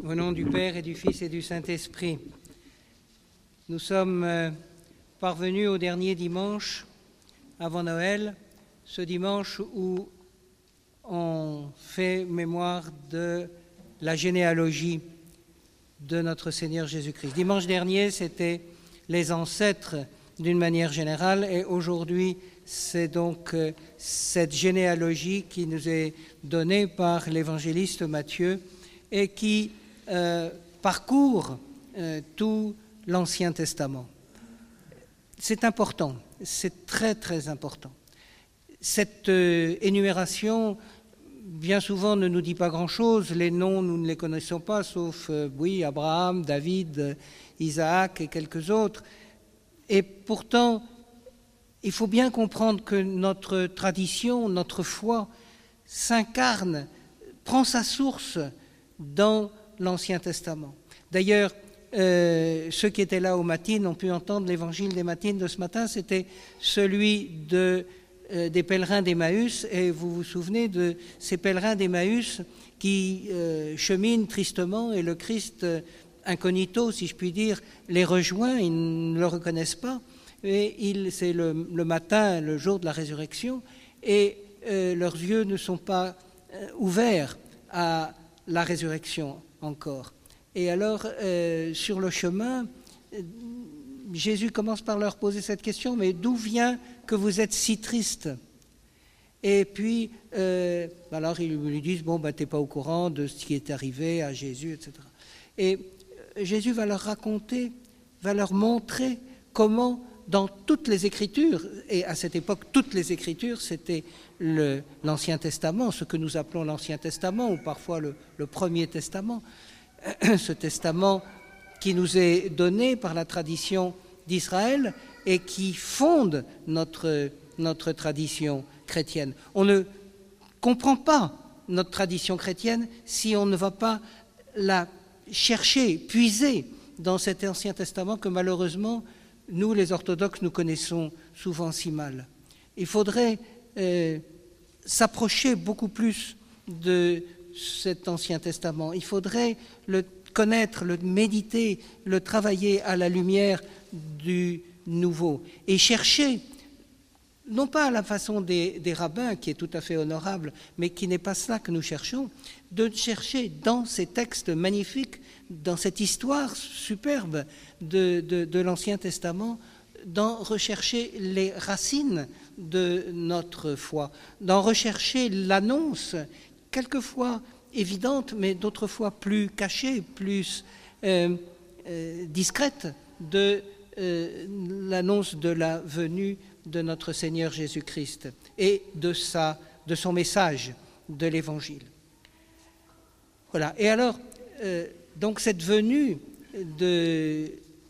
Au nom du Père et du Fils et du Saint-Esprit, nous sommes parvenus au dernier dimanche avant Noël, ce dimanche où on fait mémoire de la généalogie de notre Seigneur Jésus-Christ. Dimanche dernier, c'était les ancêtres d'une manière générale, et aujourd'hui, c'est donc cette généalogie qui nous est donnée par l'évangéliste Matthieu et qui parcourt tout l'Ancien Testament. C'est important, c'est très très important. Cette énumération, bien souvent, ne nous dit pas grand-chose. Les noms, nous ne les connaissons pas, sauf, Abraham, David, Isaac et quelques autres. Et pourtant, il faut bien comprendre que notre tradition, notre foi, s'incarne, prend sa source dans l'Ancien Testament. D'ailleurs, ceux qui étaient là aux matines ont pu entendre l'évangile des matines de ce matin, c'était celui des pèlerins d'Emmaüs, et vous vous souvenez de ces pèlerins d'Emmaüs qui cheminent tristement, et le Christ, incognito, si je puis dire, les rejoint, ils ne le reconnaissent pas, et c'est le matin, le jour de la résurrection, et leurs yeux ne sont pas ouverts à la résurrection encore. Et alors, sur le chemin, Jésus commence par leur poser cette question, mais d'où vient que vous êtes si tristes? Et puis, alors ils lui disent, t'es pas au courant de ce qui est arrivé à Jésus, etc. Et Jésus va leur raconter, va leur montrer comment, dans toutes les Écritures, et à cette époque, toutes les Écritures, c'était l'Ancien Testament, ce que nous appelons l'Ancien Testament, ou parfois le Premier Testament, ce testament qui nous est donné par la tradition d'Israël et qui fonde notre tradition chrétienne. On ne comprend pas notre tradition chrétienne si on ne va pas la chercher, puiser dans cet Ancien Testament que malheureusement, nous les orthodoxes, nous connaissons souvent si mal. Il faudrait s'approcher beaucoup plus de cet Ancien Testament. Il faudrait le connaître, le méditer, le travailler à la lumière du Nouveau et chercher, non pas à la façon des rabbins, qui est tout à fait honorable, mais qui n'est pas cela que nous cherchons, de chercher dans ces textes magnifiques, dans cette histoire superbe de l'Ancien Testament, d'en rechercher les racines de notre foi, d'en rechercher l'annonce, quelquefois évidente, mais d'autres fois plus cachée, plus discrète de l'annonce de la venue de notre Seigneur Jésus-Christ et de son message de l'Évangile. Voilà. Et alors, donc cette venue de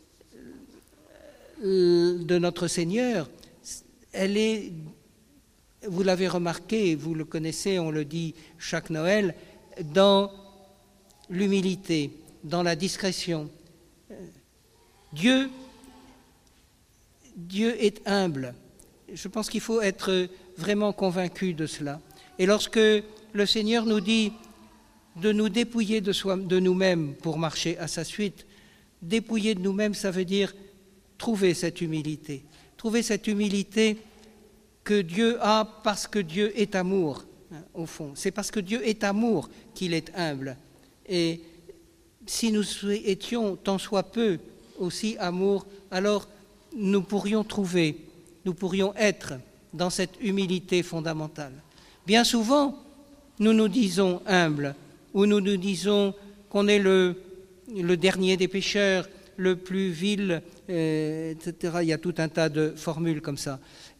notre Seigneur, elle est, vous l'avez remarqué, vous le connaissez, on le dit chaque Noël, dans l'humilité, dans la discrétion. Dieu est humble. Je pense qu'il faut être vraiment convaincu de cela. Et lorsque le Seigneur nous dit de nous dépouiller de nous-mêmes pour marcher à sa suite, dépouiller de nous-mêmes, ça veut dire trouver cette humilité. Trouver cette humilité que Dieu a parce que Dieu est amour, au fond. C'est parce que Dieu est amour qu'il est humble. Et si nous étions tant soit peu aussi amour, alors nous pourrions être dans cette humilité fondamentale. Bien souvent, nous nous disons humbles, ou nous nous disons qu'on est le dernier des pécheurs, le plus vil, etc. Il y a tout un tas de formules comme ça.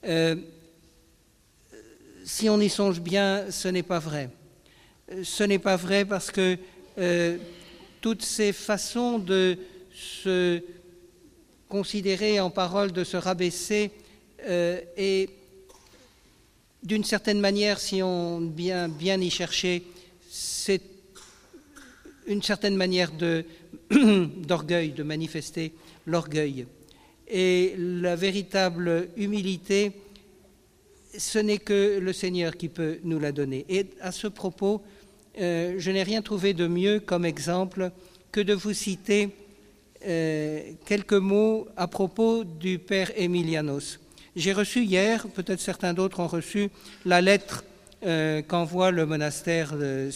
Si on y songe bien, ce n'est pas vrai. Ce n'est pas vrai parce que toutes ces façons de se considérer en parole, de se rabaisser, et d'une certaine manière, si on bien y chercher, c'est une certaine manière d'orgueil, de manifester l'orgueil. Et la véritable humilité, ce n'est que le Seigneur qui peut nous la donner. Et à ce propos, je n'ai rien trouvé de mieux comme exemple que de vous citer quelques mots à propos du père Emilianos. J'ai reçu hier, peut-être certains d'autres ont reçu, la lettre qu'envoie le monastère de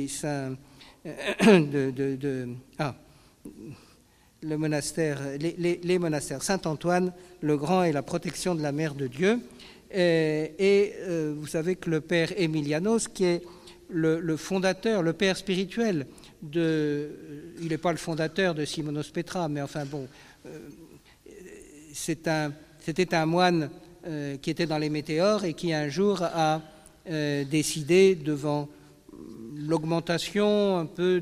le monastère, les monastères Saint-Antoine, le Grand et la protection de la Mère de Dieu. Vous savez que le père Emilianos, qui est le fondateur, le père spirituel il n'est pas le fondateur de Simonos Petra, mais enfin bon, c'était un moine qui était dans les météores et qui un jour a décidé, devant l'augmentation un peu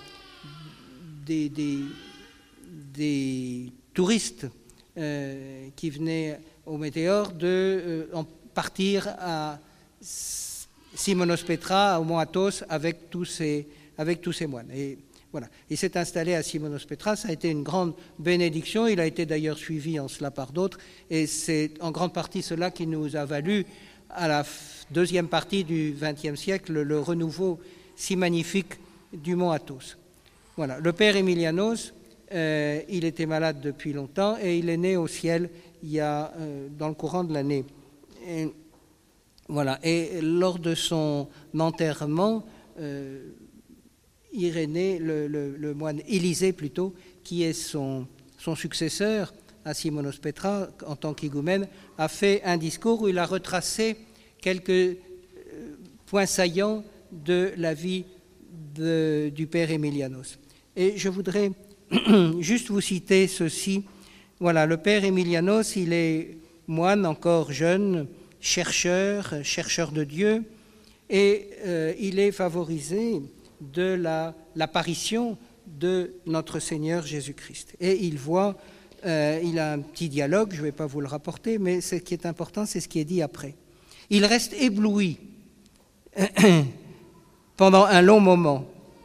des touristes qui venaient au météore, de partir à Simonos Petra, au mont Athos, avec tous ces moines. Et voilà. Il s'est installé à Simonos Petra, ça a été une grande bénédiction, il a été d'ailleurs suivi en cela par d'autres, et c'est en grande partie cela qui nous a valu, à la deuxième partie du XXe siècle, le renouveau si magnifique du mont Athos. Voilà. Le père Emilianos, il était malade depuis longtemps, et il est né au ciel dans le courant de l'année. Voilà. Et lors de son enterrement, Irénée, le moine Élisée plutôt, qui est son successeur à Simonos Petra en tant qu'higoumène, a fait un discours où il a retracé quelques points saillants de la vie du père Emilianos. Et je voudrais juste vous citer ceci. Voilà, le père Emilianos, il est moine encore jeune, chercheur de Dieu, et il est favorisé de l'apparition de notre Seigneur Jésus-Christ. Et il a un petit dialogue, je ne vais pas vous le rapporter, mais ce qui est important, c'est ce qui est dit après. Il reste ébloui pendant un long moment,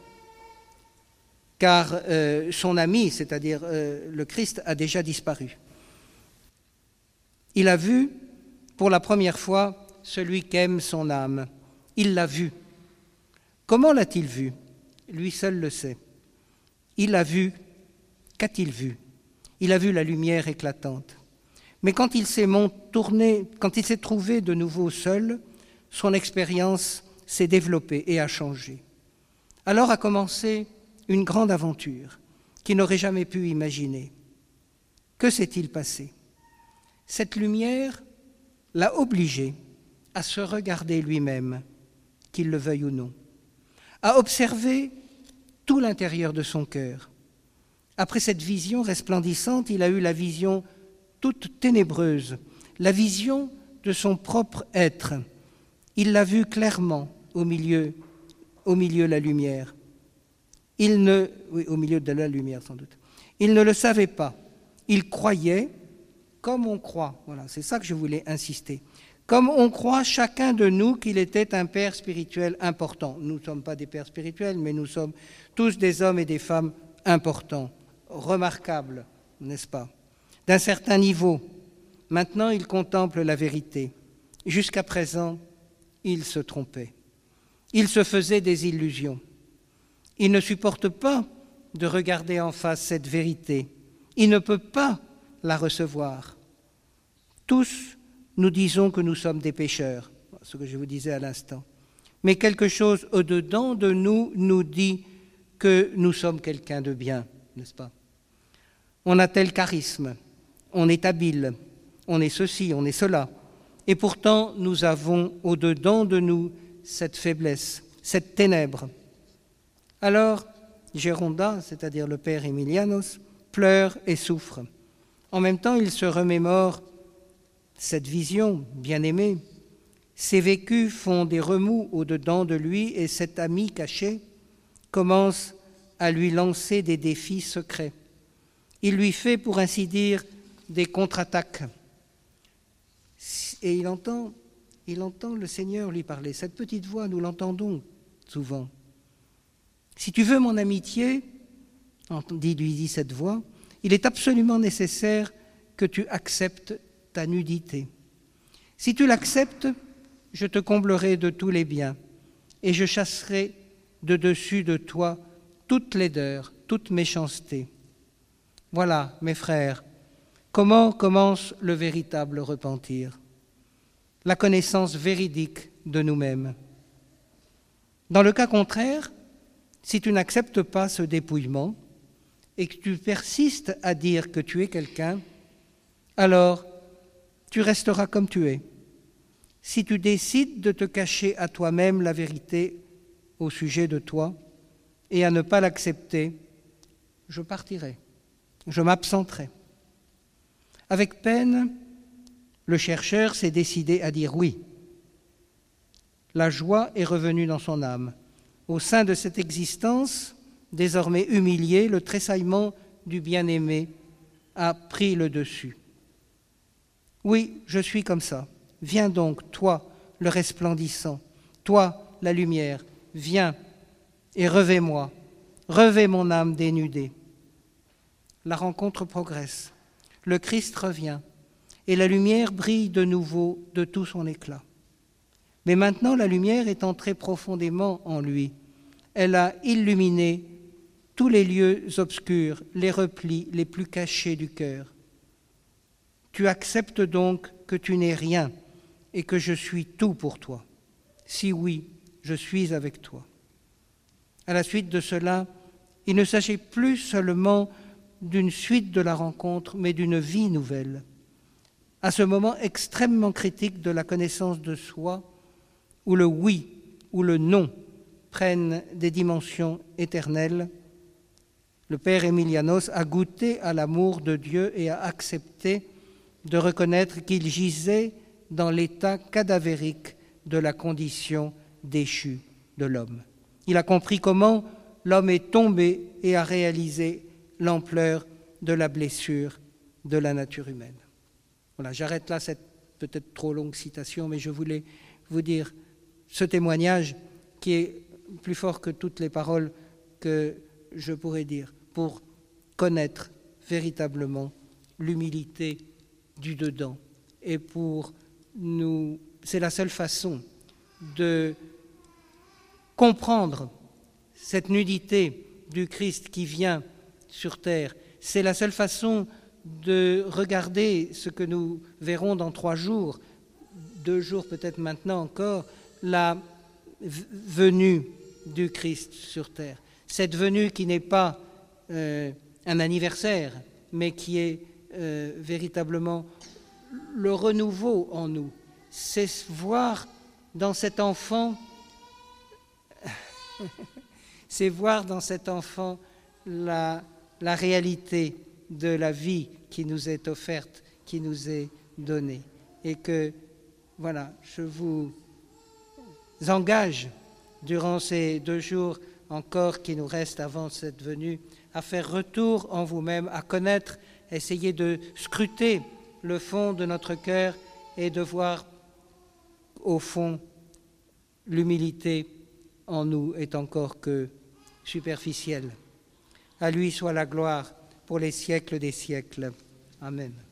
car son ami, c'est-à-dire le Christ, a déjà disparu. Il a vu pour la première fois celui qu'aime son âme. Il l'a vu. Comment l'a-t-il vu? Lui seul le sait. Il a vu. Qu'a-t-il vu? Il a vu la lumière éclatante. Mais quand il s'est trouvé de nouveau seul, son expérience s'est développée et a changé. Alors a commencé une grande aventure qu'il n'aurait jamais pu imaginer. Que s'est-il passé? Cette lumière l'a obligé à se regarder lui-même, qu'il le veuille ou non, à observer tout l'intérieur de son cœur. Après cette vision resplendissante, il a eu la vision toute ténébreuse, la vision de son propre être. Il l'a vu clairement au milieu de la lumière. Au milieu de la lumière sans doute. Il ne le savait pas. Il croyait, comme on croit, voilà, c'est ça que je voulais insister, comme on croit chacun de nous qu'il était un père spirituel important. Nous ne sommes pas des pères spirituels, mais nous sommes tous des hommes et des femmes importants, remarquables, n'est-ce pas? D'un certain niveau. Maintenant, il contemple la vérité. Jusqu'à présent, il se trompait. Il se faisait des illusions. Il ne supporte pas de regarder en face cette vérité. Il ne peut pas la recevoir. Tous, nous disons que nous sommes des pécheurs, ce que je vous disais à l'instant. Mais quelque chose au-dedans de nous nous dit que nous sommes quelqu'un de bien, n'est-ce pas? On a tel charisme, on est habile, on est ceci, on est cela. Et pourtant, nous avons au-dedans de nous cette faiblesse, cette ténèbre. Alors, Géronda, c'est-à-dire le père Emilianos, pleure et souffre. En même temps, il se remémore cette vision bien-aimée. Ses vécus font des remous au-dedans de lui et cet ami caché commence à lui lancer des défis secrets. Il lui fait, pour ainsi dire, des contre-attaques. Et il entend le Seigneur lui parler. Cette petite voix, nous l'entendons souvent. Si tu veux mon amitié, lui dit cette voix, il est absolument nécessaire que tu acceptes ta nudité. Si tu l'acceptes, je te comblerai de tous les biens et je chasserai de dessus de toi toute laideur, toute méchanceté. Voilà, mes frères, comment commence le véritable repentir, la connaissance véridique de nous-mêmes. Dans le cas contraire, si tu n'acceptes pas ce dépouillement et que tu persistes à dire que tu es quelqu'un, alors tu resteras comme tu es. Si tu décides de te cacher à toi-même la vérité au sujet de toi et à ne pas l'accepter, je partirai, je m'absenterai. Avec peine, le chercheur s'est décidé à dire oui. La joie est revenue dans son âme. Au sein de cette existence, désormais humiliée, le tressaillement du bien-aimé a pris le dessus. Oui, je suis comme ça. Viens donc, toi, le resplendissant, toi, la lumière, viens et revêt-moi, revêt mon âme dénudée. La rencontre progresse, le Christ revient et la lumière brille de nouveau de tout son éclat. Mais maintenant, la lumière est entrée profondément en lui. Elle a illuminé tous les lieux obscurs, les replis les plus cachés du cœur. Tu acceptes donc que tu n'es rien et que je suis tout pour toi. Si oui, je suis avec toi. À la suite de cela, il ne s'agit plus seulement d'une suite de la rencontre, mais d'une vie nouvelle. À ce moment extrêmement critique de la connaissance de soi, où le oui ou le non prennent des dimensions éternelles, le père Emilianos a goûté à l'amour de Dieu et a accepté de reconnaître qu'il gisait dans l'état cadavérique de la condition déchue de l'homme. Il a compris comment l'homme est tombé et a réalisé l'ampleur de la blessure de la nature humaine. Voilà, j'arrête là cette peut-être trop longue citation, mais je voulais vous dire ce témoignage qui est plus fort que toutes les paroles que je pourrais dire pour connaître véritablement l'humilité du dedans. Et pour nous, c'est la seule façon de comprendre cette nudité du Christ qui vient sur terre. C'est la seule façon de regarder ce que nous verrons dans 3 jours, 2 jours peut-être maintenant encore, la venue du Christ sur terre. Cette venue qui n'est pas un anniversaire, mais qui est véritablement le renouveau en nous. C'est voir dans cet enfant, c'est voir dans cet enfant la réalité de la vie qui nous est offerte, qui nous est donnée. Et que, voilà, je vous engage durant ces 2 jours encore qui nous restent avant cette venue, à faire retour en vous-même, à connaître, essayer de scruter le fond de notre cœur et de voir au fond l'humilité en nous est encore que superficielle. À lui soit la gloire pour les siècles des siècles. Amen.